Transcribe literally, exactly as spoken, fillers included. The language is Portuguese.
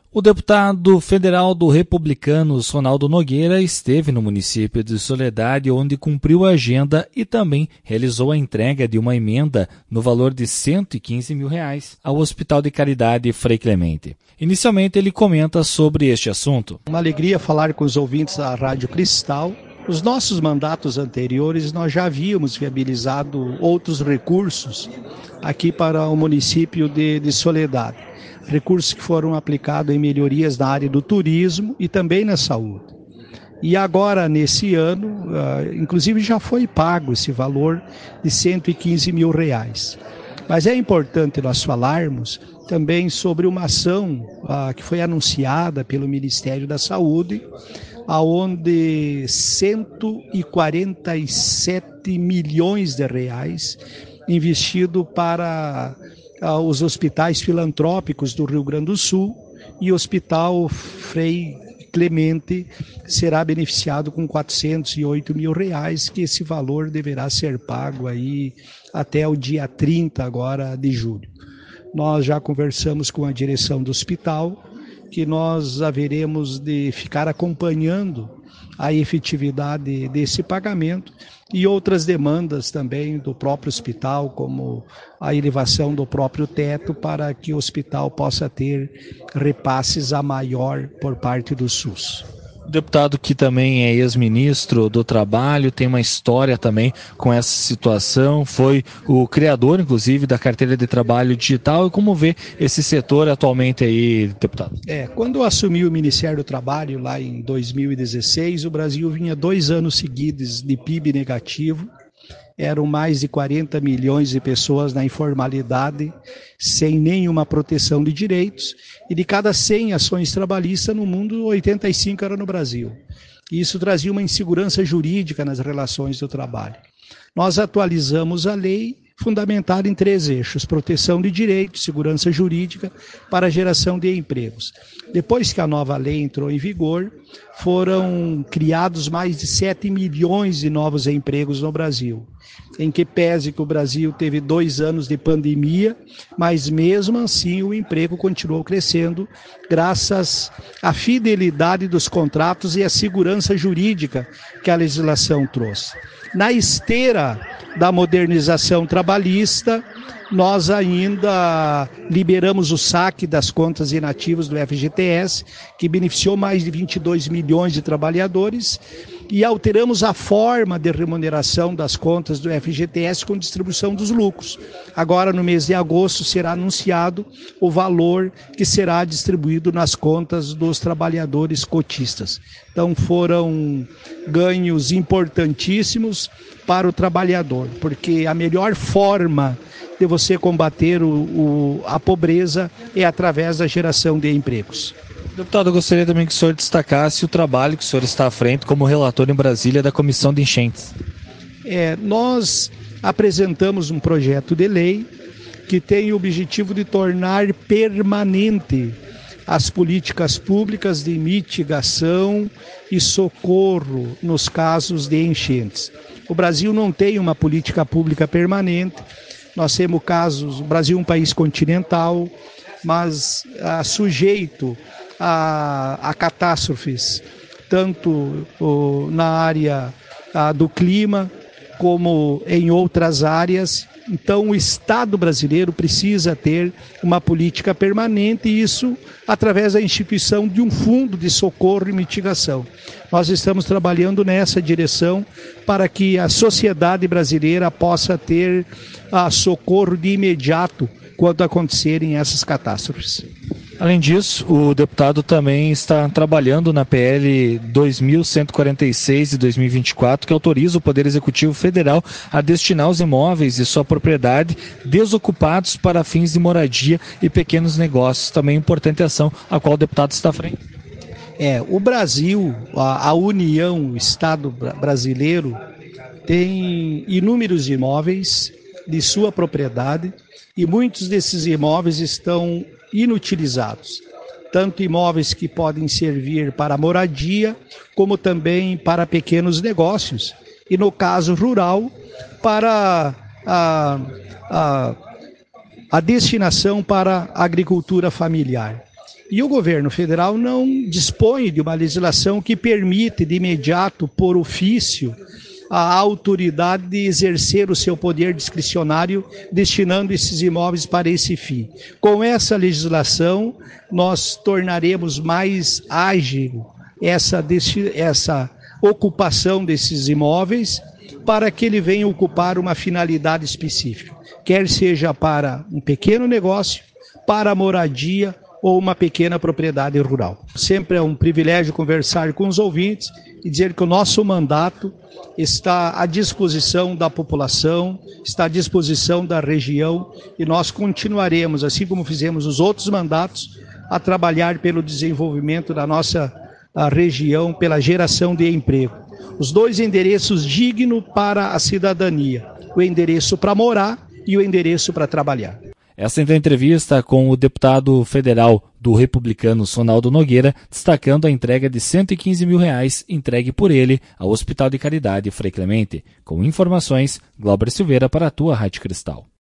O deputado federal do Republicanos, Ronaldo Nogueira, esteve no município de Soledade, onde cumpriu a agenda e também realizou a entrega de uma emenda no valor de cento e quinze mil reais ao Hospital de Caridade Frei Clemente. Inicialmente, ele comenta sobre este assunto. Uma alegria falar com os ouvintes da Rádio Cristal. Nos nossos mandatos anteriores, nós já havíamos viabilizado outros recursos aqui para o município de, de Soledade. Recursos que foram aplicados em melhorias na área do turismo e também na saúde. E agora, nesse ano, uh, inclusive já foi pago esse valor de cento e quinze mil reais. Mas é importante nós falarmos também sobre uma ação uh, que foi anunciada pelo Ministério da Saúde, aonde cento e quarenta e sete milhões de reais investido para os hospitais filantrópicos do Rio Grande do Sul e o Hospital Frei Clemente será beneficiado com quatrocentos e oito mil reais, que esse valor deverá ser pago aí até o dia trinta agora de julho. Nós já conversamos com a direção do hospital, que nós haveremos de ficar acompanhando a efetividade desse pagamento e outras demandas também do próprio hospital, como a elevação do próprio teto, para que o hospital possa ter repasses a maior por parte do SUS. O deputado que também é ex-ministro do Trabalho, tem uma história também com essa situação, foi o criador, inclusive, da carteira de trabalho digital. E como vê esse setor atualmente aí, deputado? É, quando eu assumi o Ministério do Trabalho, lá em dois mil e dezesseis, o Brasil vinha dois anos seguidos de P I B negativo. Eram mais de quarenta milhões de pessoas na informalidade, sem nenhuma proteção de direitos, e de cada cem ações trabalhistas no mundo, oitenta e cinco eram no Brasil. E isso trazia uma insegurança jurídica nas relações do trabalho. Nós atualizamos a lei, fundamentada em três eixos: proteção de direitos, segurança jurídica, para a geração de empregos. Depois que a nova lei entrou em vigor, foram criados mais de sete milhões de novos empregos no Brasil, em que pese que o Brasil teve dois anos de pandemia, mas mesmo assim o emprego continuou crescendo graças à fidelidade dos contratos e à segurança jurídica que a legislação trouxe. Na esteira da modernização trabalhista, nós ainda liberamos o saque das contas inativas do F G T S, que beneficiou mais de vinte e dois milhões de trabalhadores, e alteramos a forma de remuneração das contas do F G T S com distribuição dos lucros. Agora, no mês de agosto, será anunciado o valor que será distribuído nas contas dos trabalhadores cotistas. Então, foram ganhos importantíssimos para o trabalhador, porque a melhor forma de você combater o, o, a pobreza é através da geração de empregos. Deputado, eu gostaria também que o senhor destacasse o trabalho que o senhor está à frente como relator em Brasília da Comissão de Enchentes. É, nós apresentamos um projeto de lei que tem o objetivo de tornar permanente as políticas públicas de mitigação e socorro nos casos de enchentes. O Brasil não tem uma política pública permanente. Nós temos casos, o Brasil é um país continental, mas ah, sujeito a, a catástrofes, tanto oh, na área ah, do clima, como em outras áreas. Então, o Estado brasileiro precisa ter uma política permanente, e isso através da instituição de um fundo de socorro e mitigação. Nós estamos trabalhando nessa direção para que a sociedade brasileira possa ter ah, socorro de imediato quando acontecerem essas catástrofes. Além disso, o deputado também está trabalhando na P L dois mil cento e quarenta e seis de dois mil e vinte e quatro, que autoriza o Poder Executivo Federal a destinar os imóveis de sua propriedade desocupados para fins de moradia e pequenos negócios. Também importante ação a qual o deputado está à frente. É, o Brasil, a, a União, o Estado brasileiro, tem inúmeros imóveis de sua propriedade, e muitos desses imóveis estão inutilizados, tanto imóveis que podem servir para moradia, como também para pequenos negócios, e no caso rural, para a, a, a destinação para a agricultura familiar. E o governo federal não dispõe de uma legislação que permite de imediato, por ofício, a autoridade de exercer o seu poder discricionário destinando esses imóveis para esse fim. Com essa legislação, nós tornaremos mais ágil essa, essa ocupação desses imóveis para que ele venha ocupar uma finalidade específica, quer seja para um pequeno negócio, para a moradia ou uma pequena propriedade rural. Sempre é um privilégio conversar com os ouvintes e dizer que o nosso mandato está à disposição da população, está à disposição da região e nós continuaremos, assim como fizemos os outros mandatos, a trabalhar pelo desenvolvimento da nossa região, pela geração de emprego. Os dois endereços dignos para a cidadania, o endereço para morar e o endereço para trabalhar. Essa então é a entrevista com o deputado federal do Republicano Sonaldo Nogueira, destacando a entrega de cento e quinze mil reais entregue por ele ao Hospital de Caridade Frei Clemente. Com informações, Glauber Silveira para a tua Rádio Cristal.